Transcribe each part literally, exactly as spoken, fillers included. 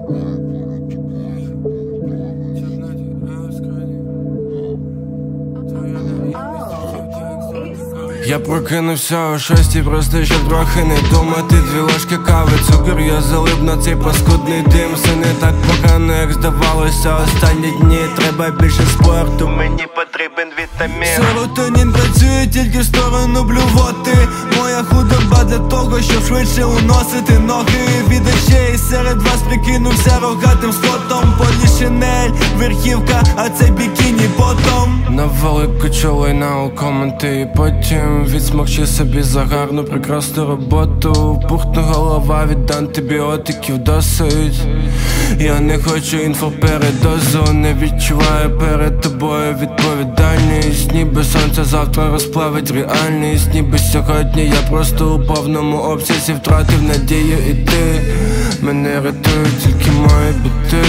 Я прокинувся о шостій, просто щоб трохи не думати. Дві ложки кави, цукор, я залип на цей паскудний дим. Все не так погано, як здавалося останні дні. Треба більше спорту, мені потрібен вітамін. Серотонін працює тільки в сторону блювоти. Моя худоба для того, щоб швидше уносити ноги від очей. Серед вас прикинувся рогатим скотом. Полішинель, верхівка, а це бікіні потом. На велику чолайна у коменти і потім відсмокчи собі за гарну прекрасну роботу. Пухне голова від антибіотиків досить. Я не хочу інфопередозу, не відчуваю перед тобою відповідальність. Ніби сонце завтра розплавить реальність. Ніби сьогодні я просто у повному обсязі втратив надію іти. Мене рятують тільки мої біти.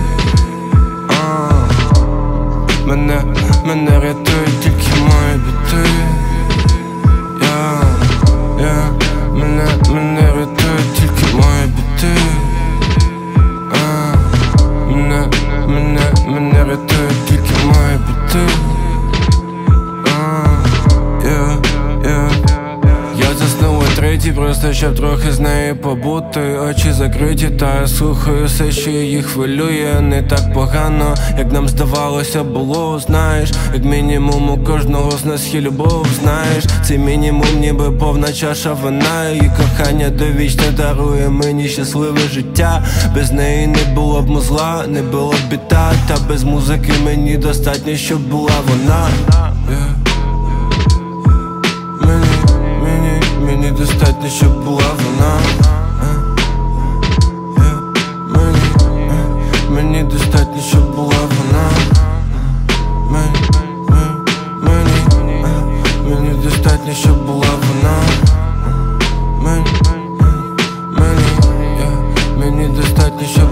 Мене, мене рятують тільки мої біти. Yeah, yeah. Мене, мене рятують тільки мої біти. uh, Мене, мене, мене рятують тільки мої біти. uh, yeah, yeah. Я заснув у третій, просто щоб трохи з нею побути. Очі закриті, та я слухаю все, що її хвилює. Не так погано, як нам здавалося було. Знаєш, як мінімум у кожного з нас є любов. Знаєш, цей мінімум ніби повна чаша вина. Її кохання довічне дарує мені щасливе життя. Без неї не було б музла, не було б біта. Та без музики мені достатньо, щоб була вона. yeah. Мені достатньо, щоб була вона. Мені, мені достатньо, щоб була вона. Мені, мені достатньо, щоб була вона. Мені, мені достатньо, щоб